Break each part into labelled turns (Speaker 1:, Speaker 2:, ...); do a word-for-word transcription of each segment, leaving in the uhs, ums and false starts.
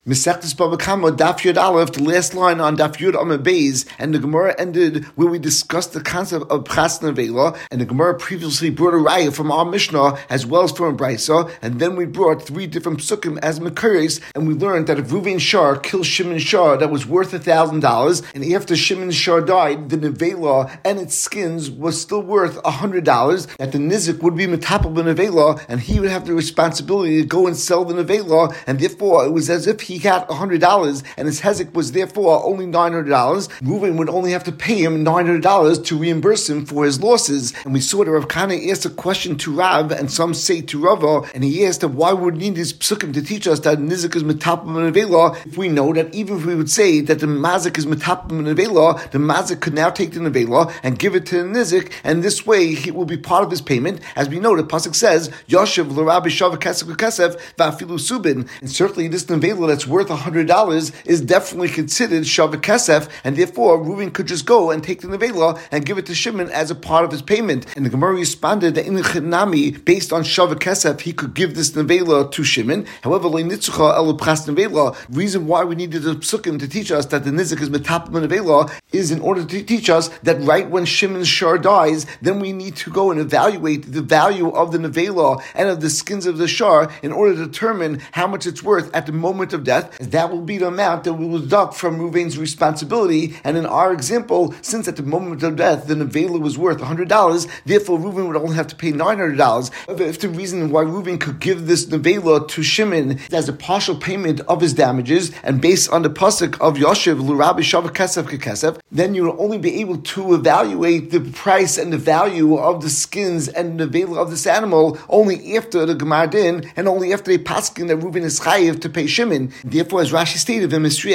Speaker 1: Mesechtes Bava Kama, Daf Yud Aleph, the last line on Daf Yud Amud Beis, and the Gemara ended where we discussed the concept of Pras Nevela, and the Gemara previously brought a raya from our Mishnah as well as from a Brisa, and then we brought three different psukim as Mekuris, and we learned that if Reuven Shar killed Shimon Shar that was worth a thousand dollars, and after Shimon Shar died, the Nevela and its skins was still worth a hundred dollars, that the Nizik would be Metapel the Nevela, and he would have the responsibility to go and sell the Nevela, and therefore it was as if he He got one hundred dollars, and his hezek was therefore only nine hundred dollars. Reuven would only have to pay him nine hundred dollars to reimburse him for his losses. And we saw that Rav Kana asked a question to Rav, and some say to Rava, and he asked him, why would we need these psukim to teach us that Nizik is metapel nevela if we know that even if we would say that the mazik is metapel nevela, the mazik could now take the nevela and give it to the Nizik, and this way he will be part of his payment. As we know, the pasuk says, Yoshev l'Rabbi Shava Kesef Kesef v'afilu subin, and certainly this nevela that's worth one hundred dollars is definitely considered Shava Kesef, and therefore Reuven could just go and take the Nevela and give it to Shimon as a part of his payment. And the Gemara responded that in the Chinami, based on Shava Kesef, he could give this Nevela to Shimon. However, Le'nitzucha elu Pras Nevela, the reason why we needed the psukim to teach us that the Nizik is Metapel Nevela is in order to teach us that right when Shimon's Shar dies, then we need to go and evaluate the value of the Nevela and of the skins of the Shar in order to determine how much it's worth at the moment of death. That will be the amount that we will deduct from Reuven's responsibility. And in our example, since at the moment of death the nevela was worth one hundred dollars, therefore Reuven would only have to pay nine hundred dollars. However, if the reason why Reuven could give this nevela to Shimon as a partial payment of his damages, and based on the pasuk of Yoshev l'Rabbi Shava Kesef Kesef, then you will only be able to evaluate the price and the value of the skins and the nevela of this animal only after the Gemar Din, and only after they paskin that Reuven is chayiv to pay Shimon. Therefore, as Rashi stated, and if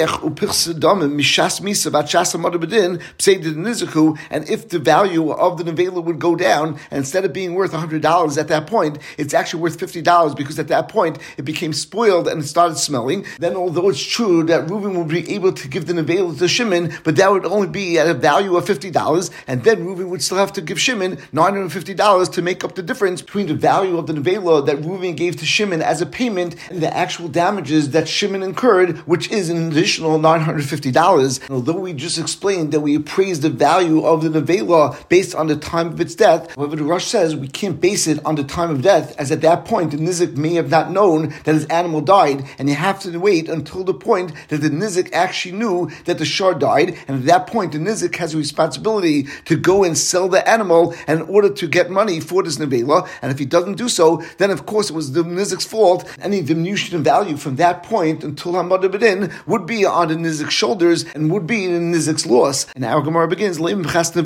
Speaker 1: the value of the nevela would go down, and instead of being worth one hundred dollars at that point, it's actually worth fifty dollars, because at that point it became spoiled and it started smelling, then although it's true that Reuven would be able to give the nevela to Shimon, but that would only be at a value of fifty dollars, and then Reuven would still have to give Shimon nine hundred fifty dollars to make up the difference between the value of the nevela that Reuven gave to Shimon as a payment and the actual damages that Shimon incurred, which is an additional nine hundred fifty dollars. And although we just explained that we appraise the value of the nevela based on the time of its death, however, the Rush says we can't base it on the time of death, as at that point the Nizik may have not known that his animal died, and you have to wait until the point that the Nizik actually knew that the Shar died, and at that point the Nizik has a responsibility to go and sell the animal in order to get money for this nevela, and if he doesn't do so, then of course it was the Nizik's fault. Any diminution in value from that point until Hamad Bedin would be on the Nizik's shoulders and would be in the Nizik's loss. And our Gemara begins, let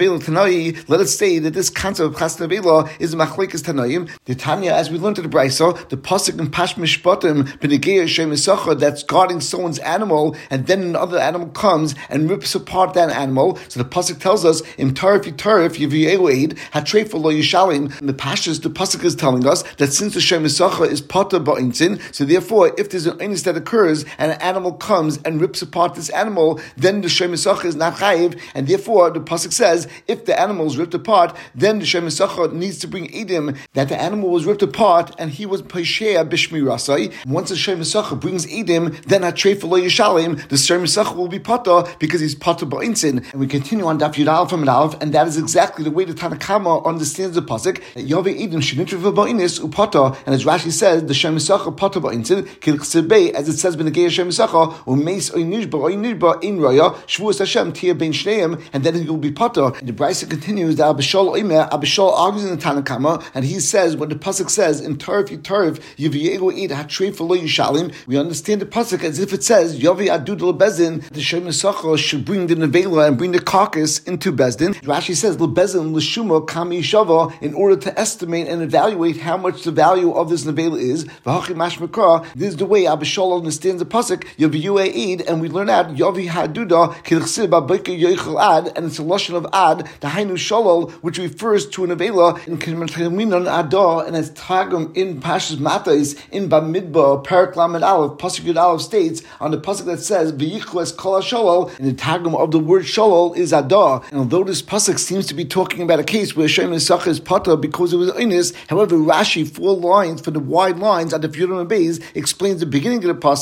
Speaker 1: us say that this concept of Chas Nevela is Machlekes Tanaim. The Tanya, as we learned in the Brisa, the pasuk in Pash Mishpatim, B'negei Shem Yisachar, that's guarding someone's animal, and then another animal comes and rips apart that animal. So the pasuk tells us, Im Tarif Yitarif Yiviyeu Eid Hatreifa Lo Yishalim. In the Pashas, the pasuk is telling us that since the Shem Yisachar is Pata Ba'intzin, so therefore, if there's an illness that occurs and an animal comes and rips apart this animal, then the Shem Yisachar is not chayiv, and therefore the pasuk says if the animal is ripped apart, then the Shem Yisachar needs to bring edim that the animal was ripped apart and he was peishea b'shmi rasai. Once the Shem Yisachar brings edim, then hatreif lo yishalim, the Shem Yisachar will be pata because he's pata ba'insin. And we continue on Daf Yud Aleph from Aleph, and that is exactly the way the Tanakama understands the pasuk that Yavei edim shenitrav ba'inis upata, and as Rashi says, the Shem Yisachar pata ba'insin kilchsebei, as it says b'negei Shem Yisachar umeis oinishba oinishba in raya shvuas Hashem tia ben shneim, and then he will be pata. And the Brisa continues that Abishol Omer, Abishol argues in the Tanakama, and he says when the pasuk says in Tarif Yitarif Yiviyegu Eid Hatreif Lo Yishalim, we understand the pasuk as if it says Yavi Adud LeBezin, the Shem Yisachar should bring the nevela and bring the carcass into Bezdin. Rashi says LeBezin L'Shuma Kami Shava, in order to estimate and evaluate how much the value of this nevela is. V'Hachi Mashmakar, this is the way Abishol understands the pasuk Yaviyu Eid, and we learn out Yavi Haduda Kilchsib Abika Yoichel Ad, and it's a lashon of Ad, the Hainu Shalol, which refers to a nevela in K'Minan Adah, and as Targum in Pashas Matais in Bamidbar Parak Lamed Aleph Pasuk Yud Aleph states on the pasuk that says V'Yichles Kol Shalol, and the Targum of the word Shalol is Adah. And although this pasuk seems to be talking about a case where Shem Yisachar is pata because it was inus, however, Rashi four lines for the wide lines on the Yud Beis explains the beginning of the pasuk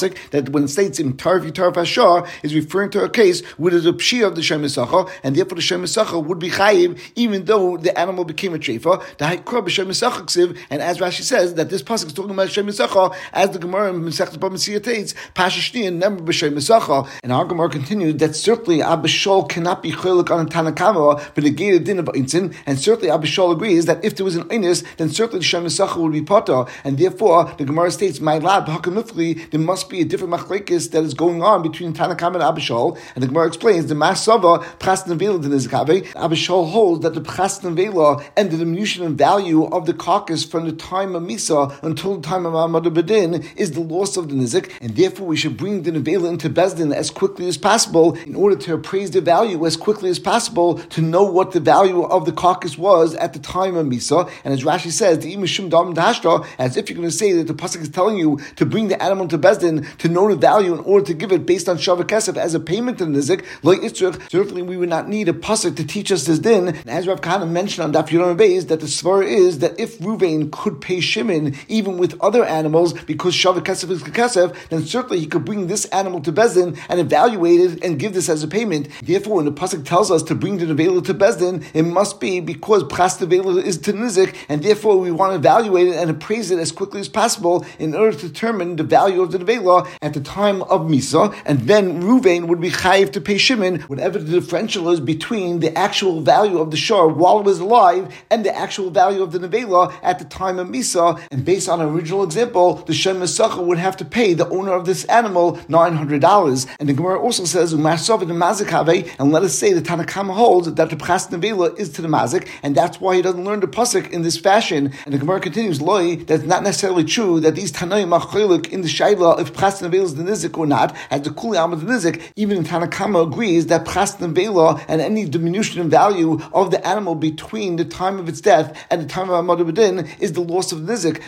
Speaker 1: pasuk that when it states in Tarv Yitarv Hashar is referring to a case where there's a pshia of the Shem Mesacha, and therefore the Shem Mesacha would be chayiv even though the animal became a treifa. The Haikra b'Shem Mesacha ksiv, and as Rashi says that this pasuk is talking about Shem Mesacha, as the Gemara in Masechet Bava Metzia states, Pashishnian number b'Shem Mesacha, and our Gemara continued that certainly Abishol cannot be chiluk on a Tanakama, but the gated din of Einzin, and certainly Abishol agrees that if there was an Einis, then certainly the Shem Mesacha would be potter, and therefore the Gemara states, my lab hakamifli, there must be a different machlekes that is going on between Tanakama and Abishol, and the Gemara explains the Masava Pras Nevela din Izkave. Abishol holds that the Pras Nevela and the diminution in value of the carcass from the time of Misa until the time of Amad Bedin is the loss of the Nizik, and therefore we should bring the Nevela into Bezdin as quickly as possible in order to appraise the value as quickly as possible to know what the value of the carcass was at the time of Misa. And as Rashi says, the Imishum Dam Dashtra, as if you're going to say that the pasuk is telling you to bring the animal to Bezdin to know the value in order to give it based on Shava Kesef as a payment to the Nizik, like Yitzchak, certainly we would not need a pasuk to teach us this din. And as Rav Kahana mentioned on Daf Yudam Beis, that the svara is that if Ruvain could pay Shimon even with other animals because Shava Kesef is Kesef, then certainly he could bring this animal to Bezdin and evaluate it and give this as a payment. Therefore, when the pasuk tells us to bring the nevela to Bezdin, it must be because pras nevela is to nizik, and therefore we want to evaluate it and appraise it as quickly as possible in order to determine the value of the nevela at the time of Misa, and then Ruvain would be chayiv to pay Shimon whatever the differential is between the actual value of the shor while it was alive and the actual value of the nevela at the time of Misa. And based on our original example, the Shem Mesacha would have to pay the owner of this animal nine hundred dollars. And the Gemara also says, and let us say the Tanakama holds that the Pras Nevela is to the Mazik, and that's why he doesn't learn the pasuk in this fashion. And the Gemara continues, Loi, that's not necessarily true that these Tanaim are chiluk in the Shaila if Pras Nevela is the Nizik or not, as the Kuli Am of the Nizik. Even in Tanakama agrees that Pras Nevela and any diminution in value of the animal between the time of its death and the time of Amad Bedin is the loss of the Nizik.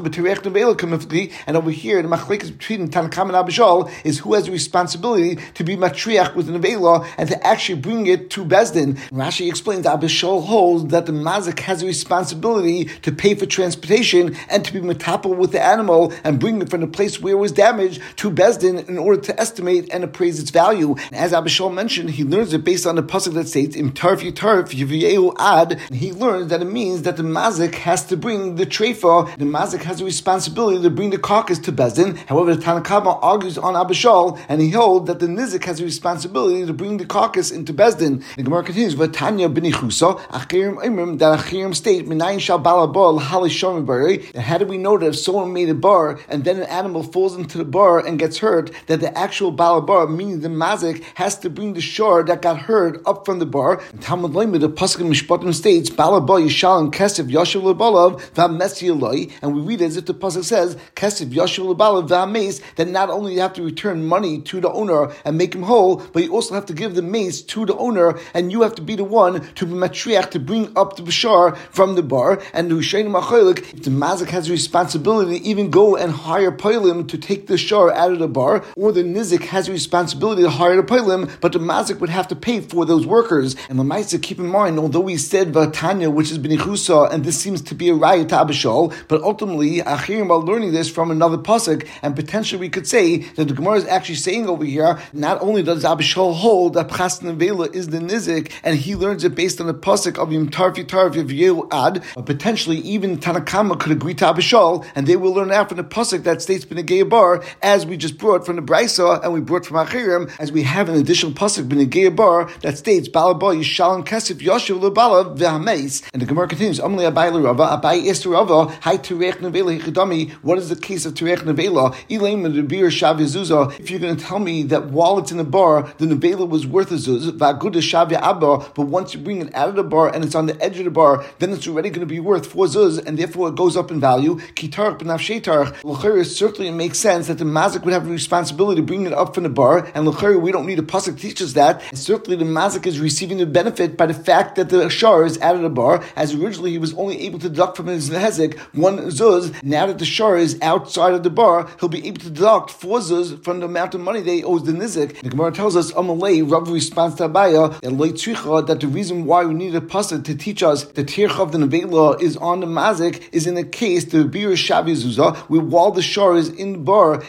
Speaker 1: And over here, the machlekes between Tanakama and Abishol is who has the responsibility to be matriach with the nevela and to actually bring it to Bezdin. Rashi explains that Abishol holds that the mazik has a responsibility to pay for transportation and to be metapel with the animal and bring it from the place where it was damaged to Bezdin in order to estimate and appraise its value. And as Abishol mentioned, he learns it based on the pasuk that states im tarf yitarf yiviyeu ad. He learns that it means that the mazik has to bring the treifa. The mazik has a responsibility to bring the carcass to Bezdin. However, the Tanakama argues on Abishol, and he holds that the nizik has a responsibility to bring the carcass into Bezdin. The Gemara continues, "V'tanya b'nichusa achirim imrim that achirim state minayin shal balabol halishom bari." How do we know that if someone made a bar and then an animal falls into the bar and gets hurt, that the actual balabar, meaning the mazik, has to bring the shore that got hurt up from the bar? And Talmud Lamed, the pasuk in Mishpatim states, "Balabar yishal and kesef yashiv lebalav v'amesi eloi," and we read it as if the pasuk says, "Kesef yashiv lebalav v'ames," that not only you have to return money to the owner and make him whole, but you also have to give the mace to the owner, and you have to be the one to be matriach to bring up the bashar from the bar. And the Hushain Macholik, if the mazik has a responsibility to even go and hire poilim to take the shar out of the bar, or the nizik has a responsibility to hire the poilim, but the mazik would have to pay for those workers. And Lamaisa, keep in mind, although we said Vatanya, which is b'nichusa, and this seems to be a raya to Abishol, but ultimately Achirim are learning this from another pasuk, and potentially we could say that the Gemara is actually saying over here, not only does Abishol hold that Pras Nevela is the nizik, and he learns it based on the pasuk of Yim Tarf Yitarf Yivyehu Ad, but potentially even Tanakama could agree to Abishol, and they will learn out from the pasuk that states B'negei Bar, as we just brought from the Braisa, and we brought from Achirim, as we have an additional pasuk B'negei Bar that states Balabah Yishal and Kesef Yoshev Lebalav V'Hameis. And the Gemara continues, Amli Abai L'Rava, Abai Esther Rava, Hai Terech Nevela Hichidami. What is the case of Terech Nevela? Ilaim Medibir Shav Yezuzah. If you're going to tell me that while it's in the bar, the Nevela was worth a zuz, V'Aguda Shav Abba, but once you bring it out of the bar and it's on the edge of the bar, then it's already going to be worth four zuz, and therefore it goes up in value. Kitarch B'Nafshei Tarch. L'chayr, certainly it makes sense that the mazik would have a responsibility to bring it up from the bar, and l'chayr, we don't need a pasuk to teach us that. And certainly the mazik is receiving the benefit by the fact that the shar is out of the bar, as originally he was only able to deduct from his hezek one zuz. Now that the shar is outside of the bar, he'll be able to deduct four zuz from the amount of money that he owes the nizik. The Gemara tells us, Amalei, Rav responds to Abaya, that the reason why we need a pasuk to teach us the tirch of the nevela is on the mazik is in the case the bir shav yezuzah, where while the shar is in the bar,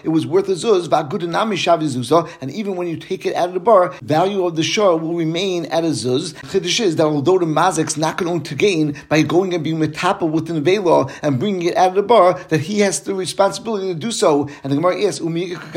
Speaker 1: it was worth a zuz, va'gudanami shavi zuzah, and even when you take it out of the bar, value of the shor will remain at a zuz. The chiddush is that although the mazik's not going to gain by going and being metapel with the nevela and bringing it out of the bar, that he has the responsibility to do so. And the Gemara asks,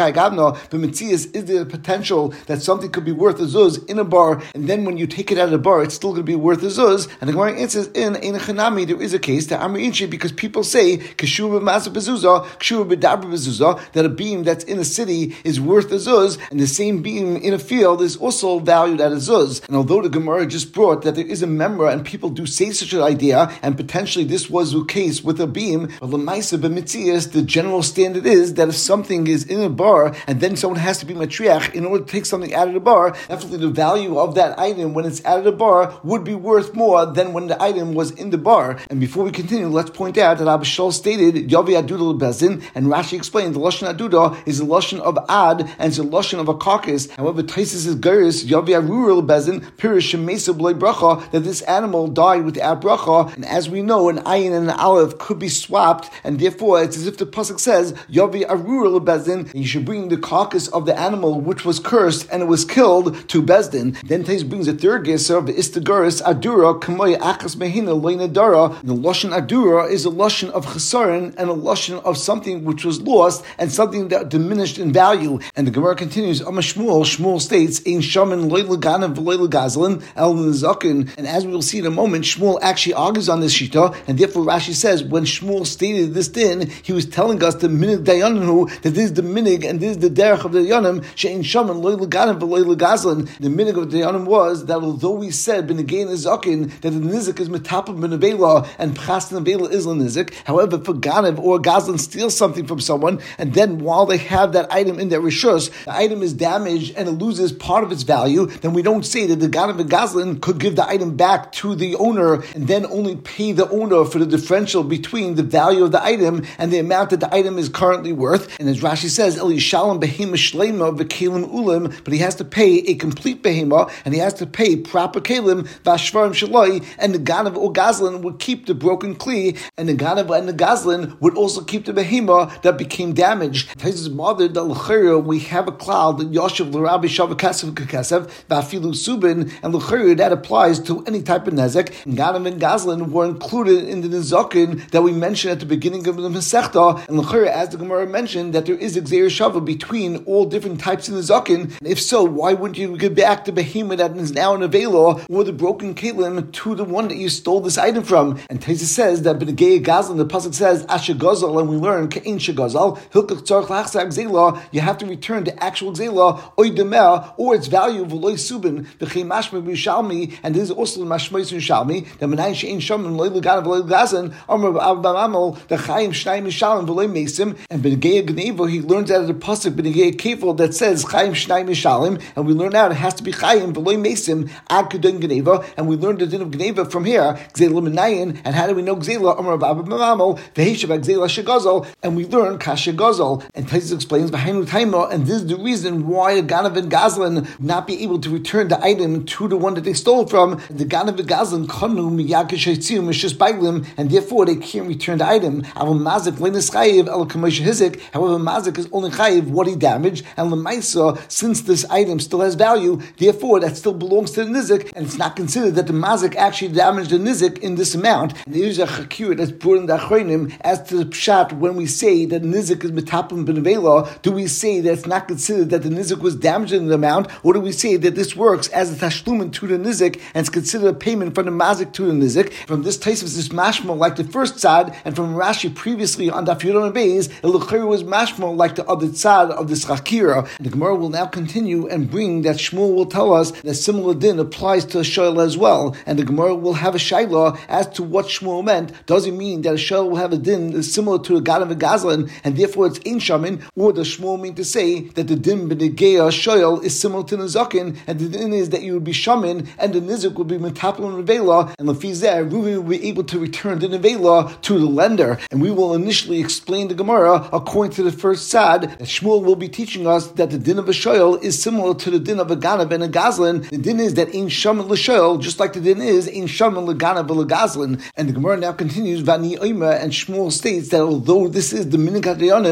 Speaker 1: but Metzias, is there a potential that something could be worth a zuz in a bar, and then when you take it out of the bar, it's still going to be worth a zuz? And the Gemara answers, in Ein Chanami, there is a case that Amri Inchi, because people say Keshua b'masa bezuzah, Keshua b'dabra bezuzah, that a beam that's in a city is worth a zuz, and the same beam in a field is also valued at a zuz. And although the Gemara just brought that there is a memra, and people do say such an idea, and potentially this was the case with a beam, but l'maisa b'mitzias, the general standard is that if something is in a bar, and then someone has to be matriach in order to take something out of the bar, definitely the value of that item when it's out of the bar would be worth more than when the item was in the bar. And before we continue, let's point out that Abba Shaul stated Yavi Aduda Bezin, and Rashi explained the Lashon Aduda is a Lashon of Ad and it's a Lashon of a carcass. However, Taisus is Geris Yavi Arurul Bezin Pirish Shemesa B'lei Bracha, that this animal died without bracha, and as we know, an ayin and an aleph could be swapped, and therefore it's as if the pasuk says Yavi Arurul Bezin, and you should bring the carcass of the animal which was cursed and it was killed to Bezdin. Then Tais brings a third geser of the Istaguris Adura Kamoy Achas Mehina Loina Dara. The Lashon Adura is a Lashon of Chesaron and a Lashon of something which was lost and something that diminished in value. And the Gemara continues, Amma Shmuel, Shmuel states, Ein Shaman Loy Laganim V'Loy Lagazlin El Nizakin. And as we will see in a moment, Shmuel actually argues on this shita, and therefore Rashi says when Shmuel stated this din, he was telling us the minig dayaninu, that this is the minig and this is the derech of the dayanim, she'ein shaman loy leganim v'loy legazlin. The minig of the dayanim was that although we said b'negein izakin that the nizik is metapel b'nevela and pchas nevela is l'nizik, however, if a ganav or a gazlin steals something from someone, and then while they have that item in their rishus, the item is damaged and it loses part of its value, then we don't say that the ganav and gazlin could give the item back to the owner and then only pay the owner for the differential between the value of the item and the amount that the item is currently worth. And as Rashi says, Eli Shalom behema shleima v'kelim ulim, but he has to pay a complete behema and he has to pay proper kelim v'ashvarim shaloi, and the ganav or gazlin would keep the broken kli, and the ganav and the gazlin would also keep the behema that became damaged. His mother, the l'chayra, we have a cloud that Yoshev l'Rabbi Shavakasev Kakasev v'afilu subin, and l'chayra that applies to any type of nezek. And ganav and gazlin were included in the nezakin that we mentioned at the beginning of the Masechta, and l'chayra, as the Gemara mentioned, that there is a gzeir shava between all different types of nezakin. And if so, why wouldn't you give back the behemoth that is now in a vela or the broken kelim to the one that you stole this item from? And Taisa says that b'negei gazlan, the pasuk says asher gazal, and we learn ke'in shegazal hilkach tzarich lachzak zela. You have to return to actual zela oy demeh or its value v'loy subin v'chei mashma b'Yishalmi, and this is also mashmois Yishalmi. The menayin she'in shaman loy leganav v'loy gazan amar b'abamal the chayim shnayim Yishalmi v'loy mesim, and b'negei gnevo he learns out of the pasuk b'negei kefil that says chayim shnayim Yishalmi, and we learn out it has to be chayim v'loy mesim ad kedin gneva, and we learned the din of gneva from here gzela menayin. And how do we know gzela amar b'abamal v'heishav gzela shegazal, and we learn kasha gazal. And Taisus explains v'hainu taima, and this is the reason why a ganav and gazlan would not be able to return the item to the one that they stole from. The ganav and gazlan kanu miyad k'sheitzim mishus baiglim, and therefore they can't return the item. However, mazik leinis chayiv el kamosh hizik. However, mazik is only chayiv what he damaged, and lemaisa, since this item still has value, therefore that still belongs to the nizik, and it's not considered that the mazik actually damaged the nizik in this amount. And there is a chakir that's brought in the achronim as to the pshat when we say that nizik is metapim benevela. Do we say that it's not considered that the nizik was damaged in the amount, or do we say that this works as a tashlumin to the nizik and it's considered a payment from the mazik to the nizik? From this taste of this mashma like the first side, and from Rashi previously on Daf Yudon Beis, the l'chayr was mashma like the other side of this chakira. The Gemara will now continue and bring that Shmuel will tell us that similar din applies to a shayla as well, and the Gemara will have a shayla as to what Shmuel meant. Does it mean that a shayla will have a din similar to a ganav and gazlan, and therefore it's ein shamin, or does Shmuel mean to say that the din b'negeya shayla is similar to nizakin, and the din is that you would be shamin and the nizik would be metapel and nevela, and lefizeh Reuven will be able to return the nevela to the lender. And we will initially explain the Gemara according to the first sad that Shmuel will be teaching us that the din of a shoyl is similar to the din of a ganav and a gazlan. The din is that in shaman l'shoyl, just like the din is in shaman l'ganav and the Gemara now continues, Vani Oima, and Shmuel states that although this is the minik hadayanim, however,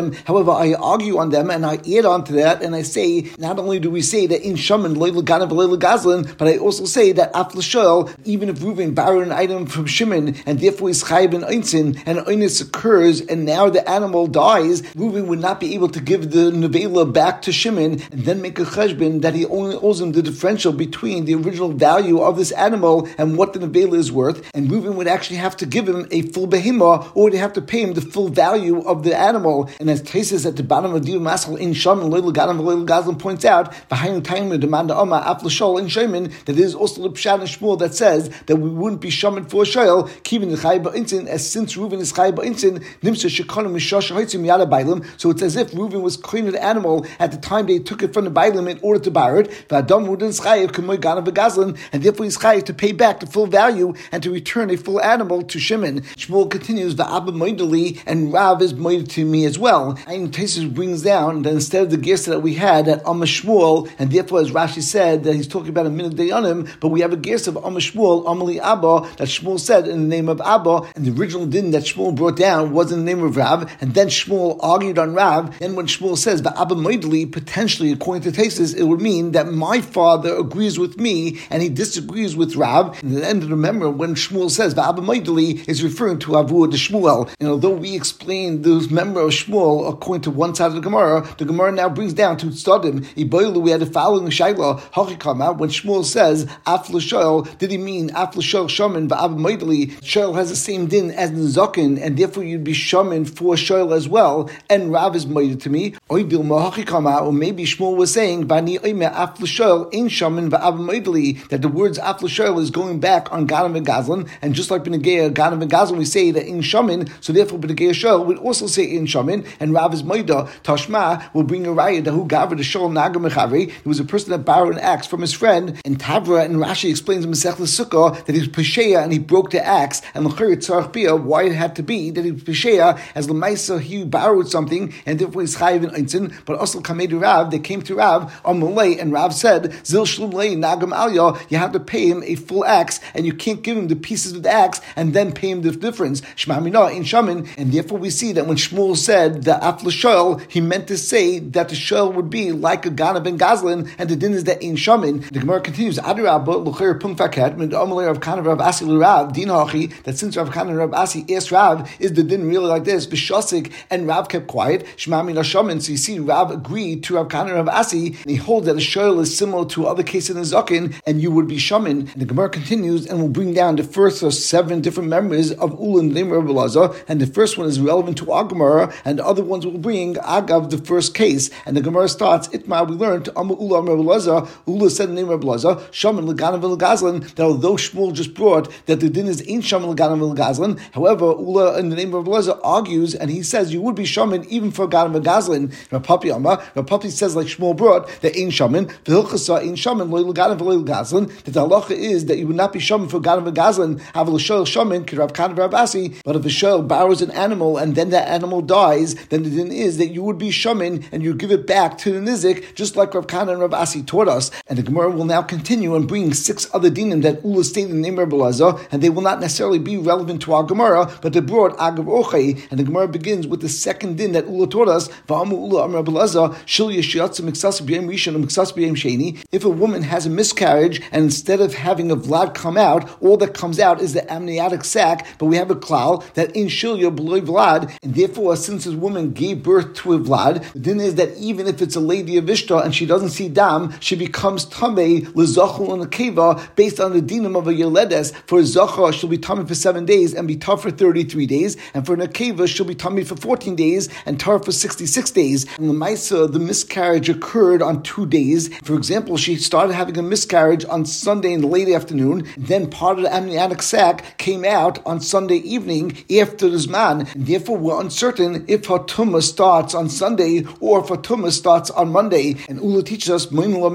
Speaker 1: However, I argue on them and I add on to that and I say, not only do we say that in Shaman, Loy Ganav, Loy Gazlan, but I also say that Af L'Shoel, even if Reuven borrowed an item from Shimon and therefore is Chayiv in Einzin, and Einis occurs and now the animal dies, Reuven would not be able to give the Nevela back to Shimon and then make a cheshbon that he only owes him the differential between the original value of this animal and what the Nevela is worth, and Reuven would actually have to give him a full behemah, or would have to pay him the full value of the animal. And as Taisus at the bottom of Div Masal in Shaman, Loy Ganav, Loy Gazlan points out, behind the time of demand Oma Af L'Shoel in Shimon, that is also the Pshat and Shmuel that says that we wouldn't be Shaman for a Shoel, keeping the Chayiv Ba'intzin, as since Reuven is Chayiv Ba'intzin, Nimsa Shekonu Mishash Haitzim Yada Bailim. So it's as if Reuven was cleaning the animal at the time they took it from the Bailim in order to borrow it. V'Adam Reuven is Chayiv K'moy Ganav V'Gazlan, and therefore he's Chayiv to pay back the full value and to return a full animal to Shimon. Shmuel continues, V'Abba Moideli, and Rav is Moid to me as well. And Taisus brings down that instead of the gersa that we had at Amma Shmuel, and therefore as Rashi said that he's talking about a minute dayanim, but we have a gersa of Amma Shmuel, Amali Abba, that Shmuel said in the name of Abba, and the original din that Shmuel brought down was in the name of Rav, and then Shmuel argued on Rav. Then when Shmuel says the Abba Moideli, potentially according to Taisus, it would mean that my father agrees with me and he disagrees with Rav. And at the end of the memory, when Shmuel says the Abba Moideli, is referring to Avu de Shmuel. And although we explained the member of Shmuel according to one side of the Gemara, the Gemara now brings down to Tzadim. Iboilu, we had the following Shaila, Hachikama, when Shmuel says Af L'Shoel, did he mean Af L'Shoel Shaman V'Abba Moideli? Shoel has the same din as Nizakin, and therefore you'd be Shaman for Shoel as well, and Rav is Moided to me. Oidil Mahachikama, or maybe Shmuel was saying Vani Oime Af L'Shoel in Shaman V'Abba Moideli, that the words Af L'Shoel is going back on Ganav and Gazlan, and just like B'Negea Ganav and Gazlan, we say that in Shaman, so therefore B'Negea Shoel would also say in Shaman, and Rav is Moida. Tashma will bring a raya that who gavra the Shoel Naga Mechavi. He was a person that borrowed an axe from his friend, and Tavra and Rashi explains in Masech Sukkah that he was Pesheya and he broke the axe, and L'chir Tzarech Bia, why it had to be that he was Pesheya, as L'maisa he borrowed something, and therefore he's Chayiv in Einzin, but also Kamed Rav, they came to Rav on Malay, and Rav said, Zil Shlum Lei Nagam Alya, you have to pay him a full axe, and you can't give him the pieces of the axe and then pay him the difference. Shema Mina in Shaman, and therefore we see that when Shmuel said the Af L'Shoel, he meant to say that the Shoel would be like a Ganav and Gazlan, and the din is that in Shaman. The Gemara continues, Adirabba L'chir Pung Faket, Mid Amalei Rav Kana Rav Asi L'Rav, Din Hachi, that since Rav Kana Rav Asi asked Rav, is the din really like this? B'Shasik, and Rav kept quiet. Shema Mina Shaman, so you see Rav agreed to Rav Kana Rav Asi, and he holds that a Shoel is similar to other cases in the Zakin, and you would be Shaman. And the Gemara continues, and will bring down the first of seven different members of Ulan Lim Rabbi Lazar, and the first one is relevant to our Gemara, and the other ones will bring Agav, the first case. And the Gemara starts, Itma, we learned, Amma Ula Rabbi Lazar, Ula said the name of Rabbi Lazar, Shaman L'Ganav L'Gazlan, that although Shmuel just brought that the din is ain't Shaman L'Ganav L'Gazlan, however, Ula in the name of Rabbi Lazar argues, and he says you would be Shaman even for Ganav L'Gazlan. Rapapi Amma, Rapapi says like Shmuel brought, that ain't Shaman, V'Hilchasa ain't Shaman, Loy L'Ganav L'Gazlan, that the halacha is that you would not be Shaman for Ganav L'Gazlan, have a Shoel Shaman, Kirav Kana Rav Asi, but if a Shoel borrows an animal and then that animal dies, then the din is that you would be Shaman and you give it back to the Nizik, just like Rav Kana and Rav Asi taught us. And the Gemara will now continue and bring six other dinim that Ula stated in the name of Rabbi Lazar, and they will not necessarily be relevant to our Gemara, but they brought Agav Ochei. And the Gemara begins with the second din that Ula taught us, V'amu Ula Am Rabbi Lazar, Shil Yeshiatza Miksas B'yem Rishon and Miksas B'yem Sheni. If a woman has a miscarriage, and instead of having a Vlad come out, all that comes out is the amniotic sac, but we have a klal that in Shilya B'loy Vlad, and therefore since this woman gave birth to a Vlad, the din is that even if it's a lady of Ishta and she doesn't see dam, she becomes tamei l'zachul and a keva based on the dinam of a yeledes. For a zachar, she'll be tamei for seven days and be tar for thirty-three days, and for an akeva, she'll be tamei for fourteen days and tar for sixty-six days. And the Maisa, the miscarriage occurred on two days. For example, she started having a miscarriage on Sunday in the late afternoon, then part of the amniotic sac came out on Sunday evening after the Zman, and therefore we're uncertain if her tumah starts on Sunday or if her tumah starts on Monday. And Ula teaches us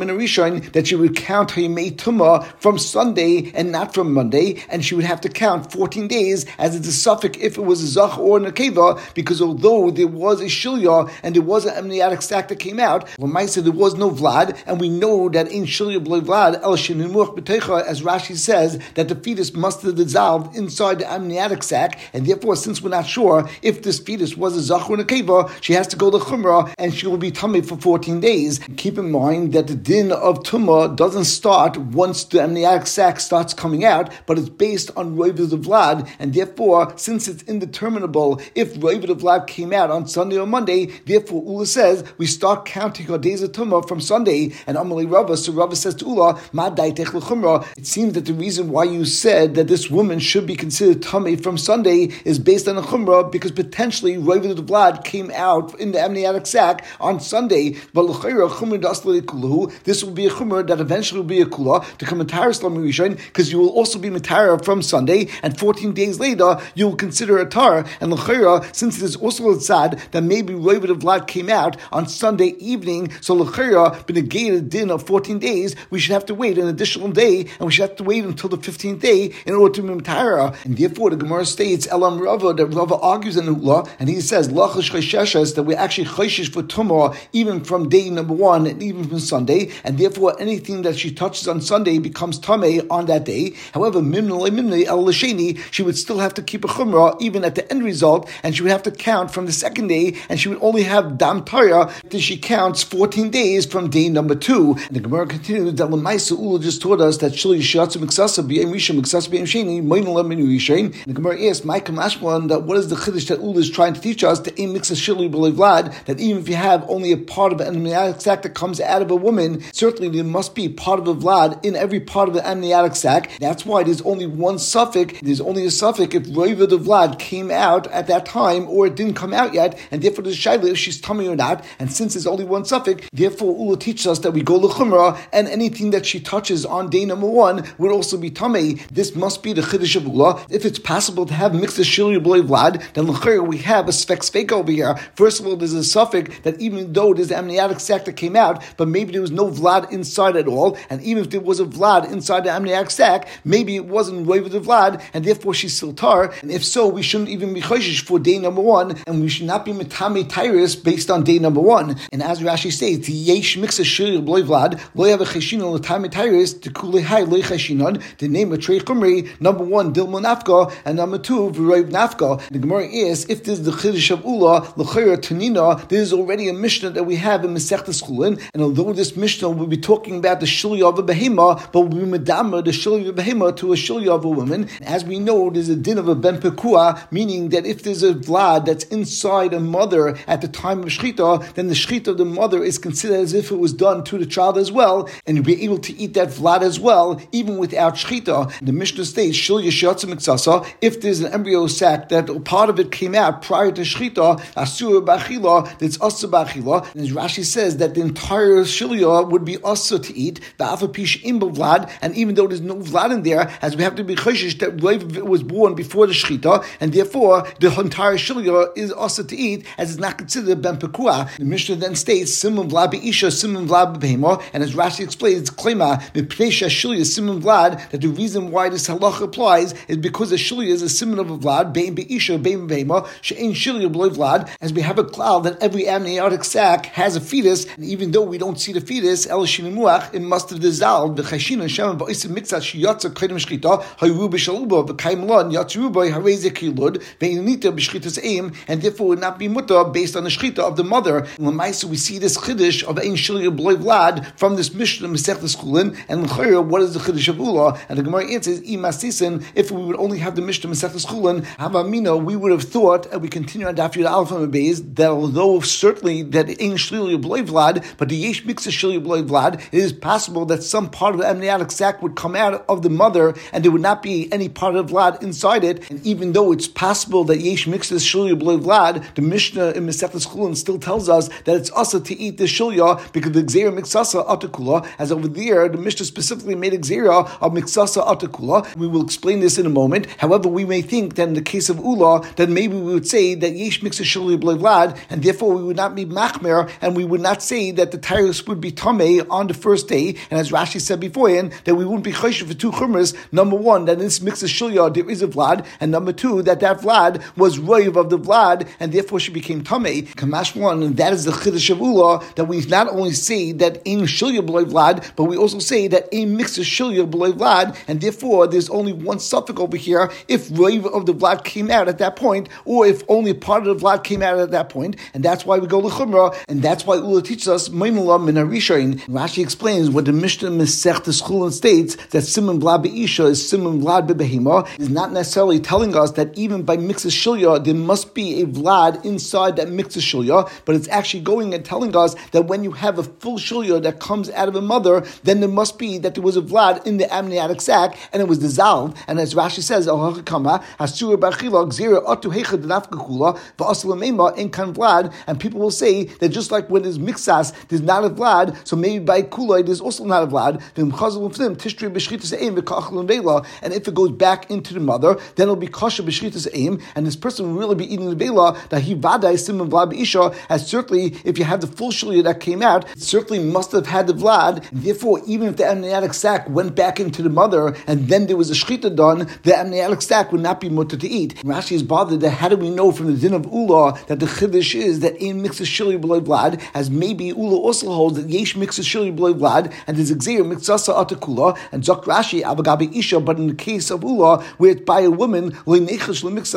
Speaker 1: that she would count her Yemei Tumah from Sunday and not from Monday, and she would have to count fourteen days as it's a suffix if it was a Zach or a Nekeva, because although there was a Shilya and there was an amniotic sac that came out, Lamaisa there was no Vlad, and we know that in Shilya B'loi Vlad, El Shenimuch B'teicha, as Rashi says, that the fetus must have dissolved inside the amniotic sac, and therefore, since we're not sure if this fetus was a Zach or a Nekeva, Shiva, she has to go to Chumrah, and she will be Tameh for fourteen days. Keep in mind that the din of Tumah doesn't start once the amniotic sac starts coming out, but it's based on Roiv the Vlad, and therefore, since it's indeterminable if Roiv the Vlad came out on Sunday or Monday, therefore Ula says we start counting our days of Tumah from Sunday, and Amalei Rava, so Rava says to Ula, Ma daitech l'chumrah. It seems that the reason why you said that this woman should be considered Tameh from Sunday is based on a Chumrah, because potentially Roiv the Vlad came out in the amniotic sac on Sunday, but l'chayra Chumrah dasla kuluhu. This will be a Chumrah that eventually will be a Kula to come Matara Slam Rishon, because you will also be Matara from Sunday, and fourteen days later you will consider a Tar. And l'chayra, since it is also a tzad that maybe Roiv the Vlad came out on Sunday evening, so l'chayra b'negated din of fourteen days, we should have to wait an additional day, and we should have to wait until the fifteenth day in order to be Matara. And therefore the Gemara states Elam Rava, that Rava argues in Ula, and he says Lachash Chesheshes, that we're actually Cheshesh for Tumah even from day number one and even from Sunday, and therefore anything that she touches on Sunday becomes Tameh on that day. However, Mimnei Mimnei El Lasheni, she would still have to keep a Chumrah even at the end result, and she would have to count from the second day, and she would only have Dam Tara till she counts fourteen days from day number two. And the Gemara continues that Lamaisa Ula just taught us that Shili Shatsu Miksasa B'Yem Rishon Miksasa B'Yem Sheni Moinala Minu Yishain. The Gemara asks Micah Mashmalan that what is the Chiddush that Ula is trying to teach us, to aim Miksa Shili B'Lei Vlad, that even if you have only a part of an amniotic sac that comes out of a woman, certainly there must be part of a Vlad in every part of the amniotic sac. That's why there's only one suffix. There's only a suffix if Roiv the Vlad came out at that time or it didn't come out yet, and therefore there's shaila if she's tummy or not. And since there's only one suffix, therefore Ula teaches us that we go l'chumrah, and anything that she touches on day number one would also be tummy. This must be the chiddush of Ula. If it's possible to have mixed shili b'lei Vlad, then l'chayr we have a spek spek over here. First of all, there's a suffix that even though there's an amniotic sac that came out, but maybe there was no Vlad inside at all, and even if there was a Vlad inside the amniotic sac, maybe it wasn't Roiv the Vlad, and therefore she's still tar. And if so, we shouldn't even be choshish for day number one, and we should not be metame tyrus based on day number one. And as Rashi says, the yesh mixes shili b'lei Vlad, lo have a cheshinon l'tame tyrus, the kulei hai lo cheshinon, the name of trei chumri, number one dilma nafka, and number two v'roiv nafka. The Gemara is, if this is the chiddush of Ula, l'chayra tanina, there is already a mishnah that we have in Masechtas Chulin, and although this mishnah will be talking about the shili of a behema, but will be medama the shili of a behema to a shili of a woman. As we know, there's a din of a ben pekua, meaning that if there's a vlad that's inside a mother at the time of shchita, then the shchita of the mother is considered as if it was done to the child as well, and you'll be able to eat that vlad as well, even without shchita. The Mishnah states, shil yeshatza miksasa, if there's an embryo sac that part of it came out prior to shchita, asur b'achila, that's asa b'achila. And as Rashi says, that the entire shilya would be asa to eat, ba'afapish im vlad, and even though there's no vlad in there, as we have to be choshish that Roiv was born before the shchita, and therefore the entire shilya is asa to eat, as it's not considered ben pekua. The Mishnah then states, simon vlad be'isha, simon vlad be'behema, and as Rashi explains, it's klema, b'pneisha shilya, simon vlad, that the reason why this halacha applies is because the shilya is a simon of a vlad, be'im be'isha, be'im be'behema, she'ein shilya b'loi vlad, as we have a cloud that every amniotic sac has a fetus, and even though we don't see the fetus, el shinimuach, it must have dissolved, v'chashina shem ba'isa mixat shiyatza k'edem shchita, hayru b'shaluba, v'kaim lon, yatzu by hareze kilud, ve'inita b'shchitas aim, and therefore would not be muta based on the shchita of the mother. In Lamaisa, we see this chiddush of ein shilya b'loi vlad from this Mishnah Masechtas Chulin, and l'chayra, what is the chiddush of Ula? And the Gemara answers, imasisin, if we would only have the Mishnah Masechtas Chulin, havamina, we would have thought, and we continue on Daf Yud Aleph and Beis, that although certainly that ein shilya b'loi vlad, but the yesh mixes shilya b'loi vlad, it is possible that some part of the amniotic sac would come out of the mother, and there would not be any part of vlad inside it. And even though it's possible that yesh mixes shilya b'loi vlad, the Mishnah in Masechtas Chulin still tells us that it's asa to eat the shilya because the gzeira mixasa atakula, as over there the Mishnah specifically made a gzeira of mixasa atakula. We will explain this in a moment. However, we may think that in the case of Ula, that maybe we would say that yesh mixes shilya b'loi vlad, and therefore we would not be machmer, and we would not say that the tyrus would be tameh on the first day. And as Rashi said beforehand, that we wouldn't be choshev for two chumras. Number one, that in this mix of shilya there is a vlad, and number two, that that vlad was roiv of the vlad, and therefore she became tameh. Kamash one, and that is the chiddush of Ula, that we not only say that in shilya b'loi vlad, but we also say that in mix of shilya b'loi vlad, and therefore there's only one suffix over here if roiv of the vlad came out at that point, or if only part of the vlad came came out at that point, and that's why we go l'chumra, and that's why Ula teaches us Maimala min harishayin. Rashi explains what the Mishnah Masechtas Chulin states that Simon Vlad Be'isha is Simon Vlad Be'behema is not necessarily telling us that even by mixas shilya there must be a Vlad inside that mixas shilya, but it's actually going and telling us that when you have a full shilya that comes out of a mother, then there must be that there was a Vlad in the amniotic sac and it was dissolved. And as Rashi says, and people will say that just like when there's mixas, there's not a Vlad, so maybe by kulai there's also not a Vlad. And if it goes back into the mother, then it'll be kosher b'shchitas aim, and this person will really be eating the vela that he vaday simon vlad b'isha. As certainly, if you have the full shilya that came out, it certainly must have had the vlad. And therefore, even if the amniotic sac went back into the mother and then there was a shchita done, the amniotic sac would not be mutter to eat. Rashi is bothered that how do we know from the din of Ula that the chiddush is that in mixes shilya below vlad, as maybe Ula also holds that yesh mixes shilya below vlad, and there's exer mixasa atakula and zok Rashi avagabi isha. But in the case of Ula, where it's by a woman, we would not be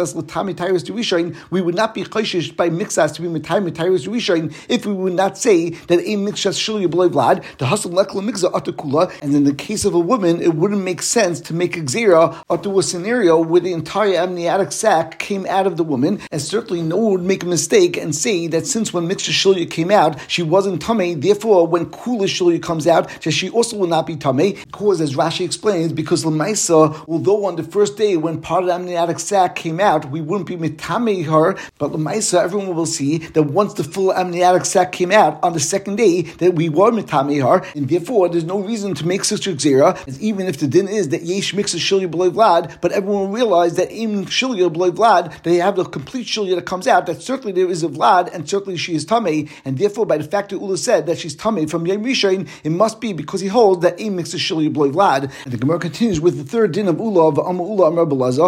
Speaker 1: chayshish by mixas to be mitayim mitayris rishayin if we would not say that a mixas shilya below vlad the hustle lekla mixza atakula. And in the case of a woman, it wouldn't make sense to make a gzera or to a scenario where the entire amniotic sac came out of the woman, and certainly no one would make a mistake and say that since when mixas shilya came out, she wasn't tamei. Therefore, when kula shilya comes out, she also will not be tamei. Because, as Rashi explains, because Lamaisa, although on the first day when part of the amniotic sac came out, we wouldn't be mitamei her, but Lamaisa, everyone will see that once the full amniotic sac came out on the second day, that we were mitamei her, and therefore there's no reason to make such a gzera, even if the din is that yesh mixes shilya below vlad, but everyone will realize that in shilya below vlad, they have the complete shilya that comes out, that certainly there is a vlad, and certainly she is tamei, and therefore by the fact that Ula said that she's tamei from Yom Rishon, it must be because he holds that a mixes shilya below vlad. And the Gemara continues with the third din of Ula of Amma Ula Amar Belaza,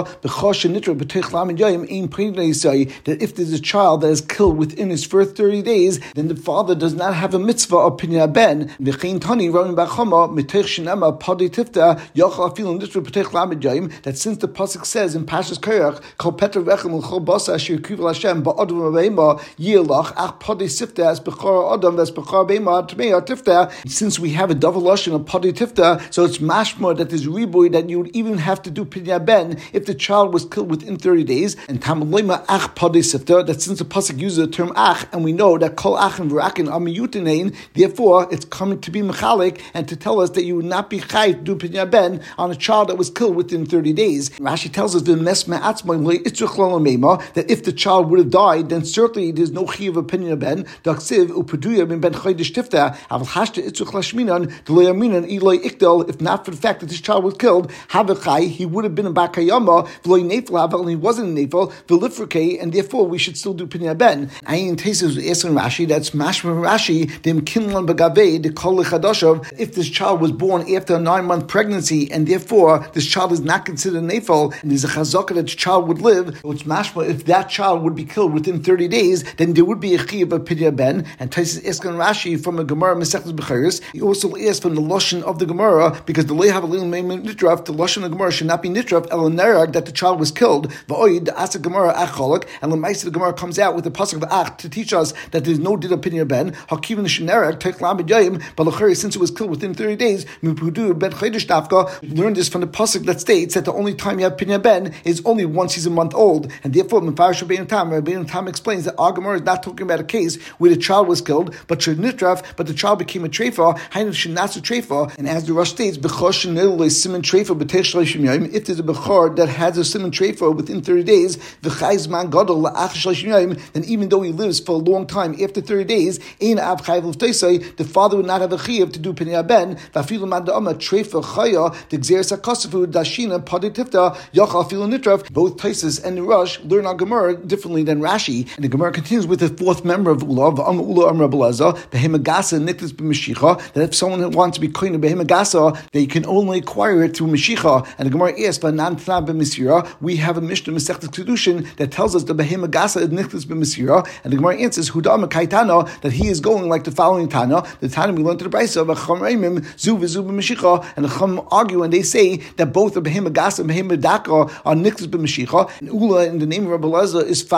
Speaker 1: that if there's a child that is killed within his first thirty days, then the father does not have a mitzvah of Pinyan Ben. That since the pasuk says in Pashas Korach, Kol Peter Rechem L'Chol Basa Asher Yikuv Hashem Ba'Adam V'Beima Yilach Ach Padi Sifta As Bechor Adam Ves Bechor Beima Tmei Tifta. Since we have a double lashon of Padi Tifta, so it's mashma that there's riboy that you would even have to do Pinyan Ben if the child was killed within thirty days. And Tamaloima Ach Padi Sifta, that since the pasuk uses the term Ach, and we know that Kol Ach and V'Rakin are miyutanein, therefore it's coming to be mechalik and to tell us that you would not be chayv to do Pinyan Ben on a child that was killed within thirty days. Rashi tells us that if the child would have died, then certainly there's no chiyuv of Pinyan Ben. If not for the fact that this child was killed, he would have been a bakayama, and he wasn't a nefel, and therefore we should still do Pinyan Ben. Ayin Tesis was asking Rashi, that's mashma Rashi, dem kinlan bagave, the kol chadashav. If this child was born after a nine-month pregnancy, and therefore this child is not considered a nefel, and there's a chazaka that the child would live, which mashma, if that child would be killed within thirty days, then there would be a chiyuv of Pinyan Ben. And Tesis is asking Rashi from a Gemara Masechtas Bechiros. He also asked from the lashon of the Gemara, because the lehav alim nitraf, the lashon of the Gemara should not be nitraf el nerag, that the child was killed. Va'oid the asa Gemara acholak, and the Maisa the Gemara comes out with the pasuk of ach to teach us that there is no din of Pinyan Ben. Hakivan the shenarag take lamid yayim, but lachari, since it was killed within thirty days, mipudu ben chaydish dafka. Learn this from the pasuk that states that the only time you have Pinyan Ben is only once he's a month old, and therefore Mefarish Rabbeinu Tam, Rabbeinu Tam explains that our Gemara is not talking about a case where the child was killed, but should nitraf, but the child became a treifa, hainu should not a treifa, and as the Rosh states, b'chor shenil simon treifa b'tech shloshim yayim. If there's a bechor that has a simon treifa within thirty days, v'chayz man gadol la'ach shloshim yayim, then even though he lives for a long time after thirty days, ein av chayv l'ftosai, the father would not have a chiyuv to do Pinyan Ben. V'afilu man da'ama treifa chaya the gzeres hakasafu dashina padi tifta yachal afilu nitraf. Both Taisus and the Rosh learn our Gemara differently than Rashi, and the Gemara continues with the fourth member of Ula, v'am Ula amra belaza behemagasa niklis b'mashicha, that if someone wants to be kohen behemagasa, they can only acquire it through mashicha. And the Gemara asks, "V'nan tna b'misira." We have a Mishnah Masechtas Kedushin that tells us the behemagasa is niklis b'misira, and the Gemara answers, "Hudam kaitana," that he is going like the following Tana. The Tana we learned to the Brayso of Chacham Reimim zu v'zu b'mashicha, and the Chacham argue and they say that both the behemagasa and behemagdaka are niklis b'mashicha. And Ula, in the name of Rabbi Lezer, is following this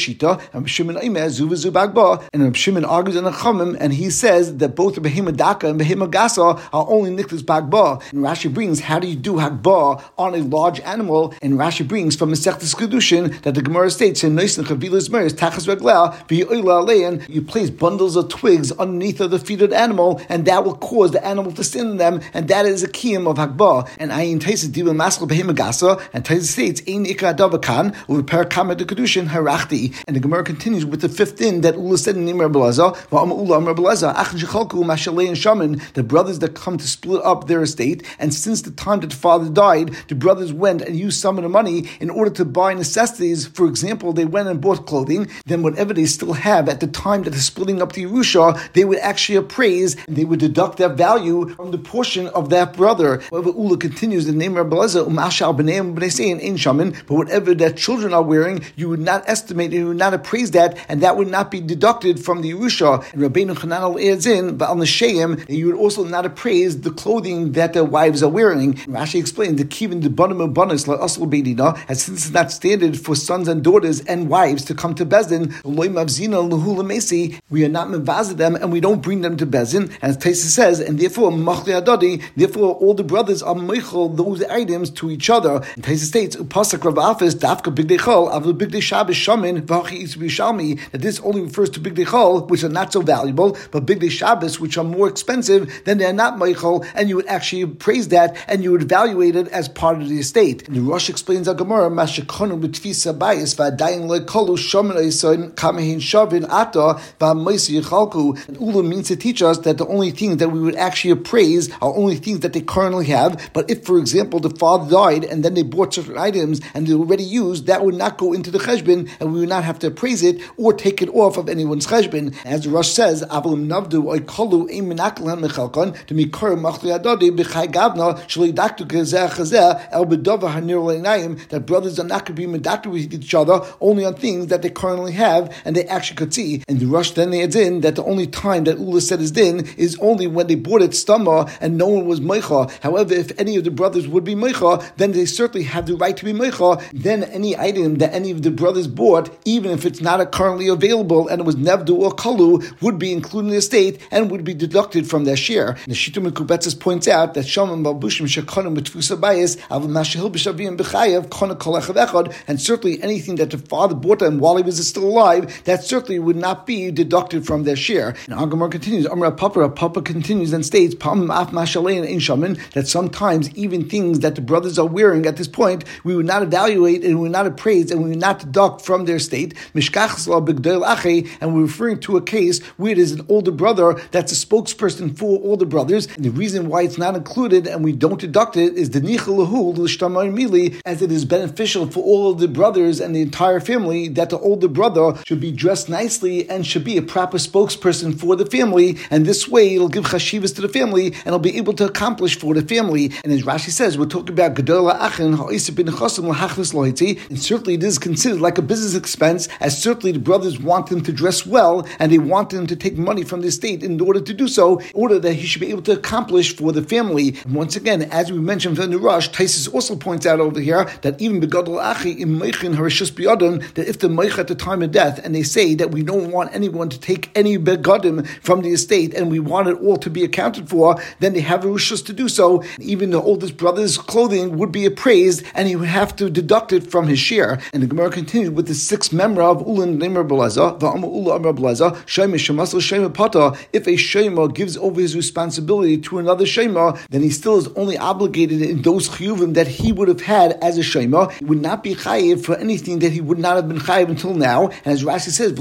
Speaker 1: Shita, and Shimon Omer Zu v'Zu Bagba, and Shimon argues in the Chachamim, and he says that both the Behema Daka and Behema Gasa are only Nichlas Bagba. And Rashi brings, how do you do Hagbah on a large animal? And Rashi brings from Masechtas Kedushin that the Gemara states in Noisen Chavilas Meres Tachas Regla v'Yoyla Alein, you place bundles of twigs underneath of the feet of the animal, and that will cause the animal to stand in them, and that is a kiyum of Hagbah. And Ayin Taisa Dibel Maskal Behema Gasa, and Taisa states Ein Ikra Davakan u'Per Kamet the Kedushin Harachti. And the Gemara continues with the fifth din that Ula said in Nimar Belaza, Va'am Ula Amar Belaza, Ach Shechalku Mashalei and Shaman, the brothers that come to split up their estate, and since the time that the father died, the brothers went and used some of the money in order to buy necessities. For example, they went and bought clothing, then whatever they still have at the time that they're splitting up the Yerusha, they would actually appraise, and they would deduct that value from the portion of that brother. However, Ula continues, the name of Belaza, Umashal B'neim B'nei in Shaman, but whatever that children are wearing, you would not estimate, you would not appraise that, and that would not be deducted from the Yerusha. And Rabbeinu Chananel adds in, but on the Sheim, you would also not appraise the clothing that their wives are wearing. And Rashi explained the Kivin the Banim and Banis la Asl Beidina, as since it's not standard for sons and daughters and wives to come to Bezdin, Loi Mavzina Luhula Mesi, we are not mevazed them and we don't bring them to Bezdin. And Taisa says, and therefore Machli Adadi, therefore all the brothers are meichel those items to each other. And Taisa states, Upasak Rav Afis Dafka Big Dechol Avil Big Shabbos Shamin Vachi Isbi Shalmi, that this only refers to Big Dechol, which are not so valuable, but Big Shabbos, which are more expensive, then they are not meichel, and you would actually praise that and you would evaluate it as part of the estate. And the Rosh explains a Gemara, Mashakonu b'tfisa bayis v'adayin lekolu shomin oison kamehin shavin ata v'amoisi yichalku. And Ula means to teach us that the only things that we would actually appraise are only things that they currently have. But if, for example, the father died and then they bought certain items and they were already used, that would not go into the cheshbon, and we would not have to appraise it or take it off of anyone's cheshbon. As the Rosh says, Avalim navdu oikolu ein menaklan mechalkan to mikar machli adadi b'chai gavna shli daktu gezeh chazeh el bedova hanir leinayim, that brothers are not going to be medacted with each other only on things that they currently have and they actually could see. And the Rosh then adds in that the only time that Ula said his din is only when they bought it stama and no one was meicha. However, if any of the brothers would be meicha, then they certainly have the right to be meicha. Then any item that any of the brothers bought, even if it's not currently available and it was nevdu or kalu, would be included in the estate and would be deducted from their share. The Shita Mekubetzes points out that Shalom Balbushim Shekonim B'Tfusa Bayis Av Mashahil B'Shavim B'Chayev Kona Kolech Echad, and certainly anything that the father bought them while he was still alive, that certainly would not be deducted from their share. And Agamar continues, Amra Papa, Papa continues and states, Pam Af Mashalein in Shaman, that sometimes even things that the brothers are wearing at this point, we would not evaluate and we would not appraise and we would not deduct from their state. Mishkachs La B'Gdol Ache, and we're referring to a case where it is an older brother that's a spokesperson for older brothers, and the reason why it's not included and we don't deduct it is the Nichalahu L'Shtamar Mili, as it is beneficial for all of the brothers and the entire family that the older brother should be dressed nicely and should be a proper spokesperson for the family, and this way it'll give chashivas to the family and it'll be able to accomplish for the family. And as Rashi says, we're talking about Gedola Achen Ha'isib bin Chosim L'Hachlis Loiti, and certainly it is considered like a business expense, as certainly the brothers want him to dress well and they want him to take money from the estate in order to do so, in order that he should be able to accomplish for the family. And once again, as we mentioned from the Rush, Taisus also points out over here that even Begadol Achi im Meichin Harishus Biyadon, that if the Meich at the time of death, and they say that we don't want anyone to take any Begadim from the estate and we want it all to be accounted for, then they have a Rishus to do so. Even the oldest brother's clothing would be appraised and he would have to deduct it from his share. And the Gemara continued with the sixth member of Ulan Nemer Belaza, Va'ama Ula Amar Belaza, Shema Shemasel Shema Pata. If a Shema gives over his responsibility to another Shema, then he still is only obligated in those chiyuvim that he would have had as a Shema. He would not be chayiv for anything that he would not have been chayiv until now. And as Rashi says,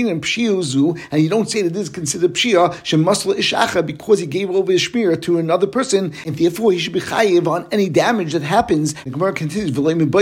Speaker 1: and you don't say that this is considered pshia, shemasla ishacha, because he gave over his shmir to another person, and therefore he should be chayiv on any damage that happens. The Gemara continues,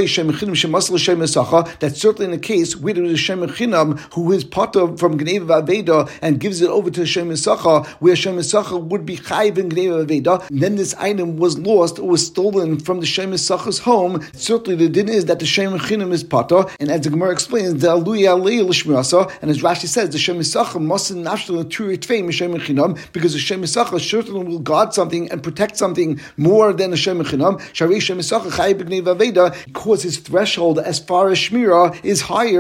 Speaker 1: that's certainly in the case where there is a Shem Chinam who is part of from Gneva Aveda and gives it over to Shem Sacha, where Shem Sacha would be chayiv in Gneva Aveda, and then this item was lost or was stolen from the Shem Sacha's home. Certainly the din is that the Shem Chinam is pata, and as the Gemara explains, the Aluya Leil Shmirasa, and as Rashi says, the Shem Sacha mustn't naturally turi tvei Shem Chinam, because the Shem Sacha certainly will guard something and protect something more than the Shem Chinam. Shari Shem Sacha chayiv b'Gneva Aveda, because his threshold as far as Shmira is higher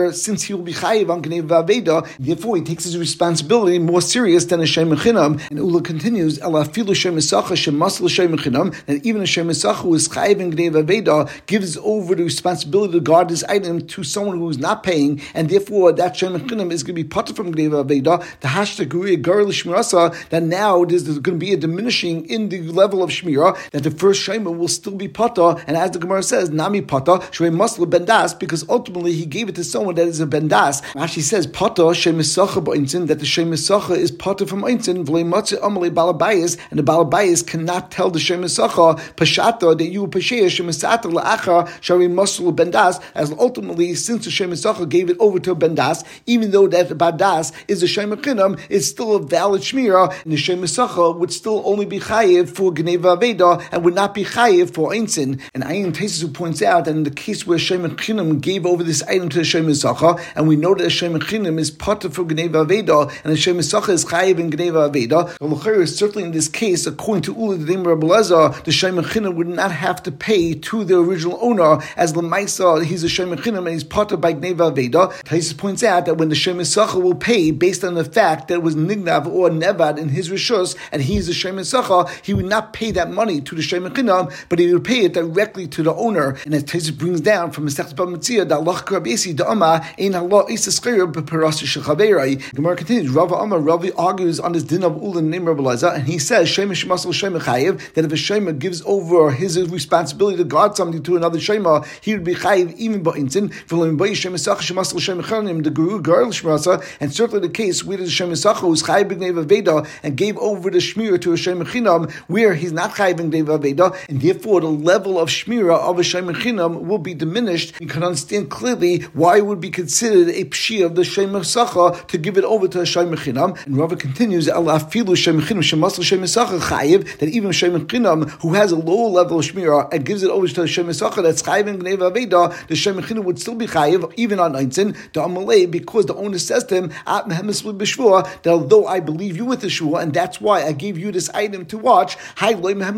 Speaker 1: here, since he will be chayiv on Gneva Aveda, therefore he takes his responsibility more serious than a Shem Chinam. And Ula continues, Ela filu Shem Esacha Shem Masl Shem Chinam, and even a Shem Esacha who is chayiv in Gneva Aveda gives over the responsibility to guard his item to someone who is not paying, and therefore that Shem Chinam is going to be potter from Gneva Aveda. The hashtag Guriya Gar L'Shmirasa, that now there's going to be a diminishing in the level of Shmira, that the first Shema will still be potter, and as the Gemara says, Nami potter Shrei Masl Bendas, because ultimately he gave it to someone that is a Bendas. Rashi says potter Shem Esacha b'Eintzin, that the Shem Esacha is potter from Eintzin, V'lei Matzeh Amalei Balabayis, and the Balabayis cannot tell the Shem Esacha Pashata that you Pasheya Shem Esata La'achar Shrei Masl Bendas, as ultimately since the Shem Esacha gave it over to a Bendas, even though that Badas is a Shem Chinam, it's still a valid Shmira, and the Shem Esacha would still only be chayiv for Gneva Aveda and would not be chayiv for Eintzin. And Ayin Tesis, who points out that in the case where Shem Chinam gave over this item to the Shem Esacha, and we know that the Shem Chinam is potter for Gneva Aveda, and the Shem Esacha is chayiv in Gneva Aveda, certainly in this case, according to Ula the Rabbi Elazar, the Shem Chinam would not have to pay to the original owner, as Lamaisa, he's a Shem Chinam and he's potter by Gneva Aveda. Tesis points out that when the Shem Esacha will pay based on the fact that it was Nignav or Nevad in his Rishus, and he's a Shem Esacha, he would not pay that money to the Shem Chinam, but he would pay it directly to the owner. And as Tesis brings down from Masechet Bava Metzia, that Allah Karabesi Da'ama Ein Allah Isa Skir B'Perasi Shechaverai. Gemara continues. Rava Amar Ravi argues on this din of Ula named Rabbi Elazar, and he says Shemesh Masal Shem Chayiv, that if a Shema gives over his responsibility to guard something to another Shema, he would be Chayiv even Ba'intin. V'Lo Ba'y Shem Esach Shem Masal Shem Chanim the Guru Gar L'Shmirasa, and certainly the case where the Shem Esacha was Chayiv B'Gneva Aveda and gave over the Shmir to a Shem Chinam, where he's not Chayiv B'Gneva Aveda, and therefore the level of Shmira of a Shem Chinam will be diminished. You can understand clearly why it would be considered a pshi of the Shem Esacha to give it over to a Shem Chinam. And Rava continues, Allah filu Shem Chinam Shem Masal Shem Esacha Chayiv, that even Shem Chinam who has a lower level of Shmira and gives it over to a Shem Esacha that's Chayiv B'Gneva Aveda, the Shem Chinam would still be Chayiv even on Eintzin, the Amalei, because the owner says to him, At Mehemes B'Shvua, that although I believe you with the Shvua, and that's why I gave you this item to watch, I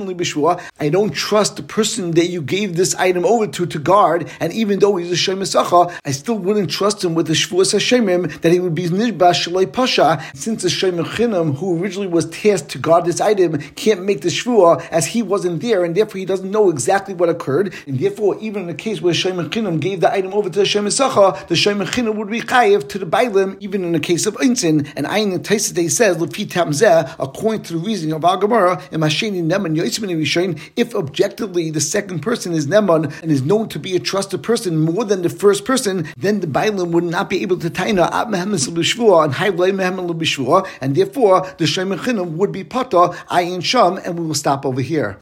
Speaker 1: don't trust the person that you gave this item over to to guard, and even though he's a Shem Esacha, I still wouldn't trust him with the Shvuas Hashemim that he would be Nishbash Shalei Pasha, since the Shem Chinam who originally was tasked to guard this item can't make the Shvua as he wasn't there, and therefore he doesn't know exactly what occurred, and therefore even in the case where Shem Chinam gave the item over to the Shem Esacha, the Shem Chinam would be Chayiv to the Bailim, even in the case of Eintzin. And Ayin Taisei says, Lefi Tamzeh, according to the reasoning of Al Gemara, if objectively the second person is Neman and is known to be a trusted person more than the first person, then the Bailim would not be able to taina at Mehemes L'Bishvua and Haivlei Mehemes L'Bishvua, and therefore the Shem Chinam would be Pata Ayin Sham, and we will stop over here.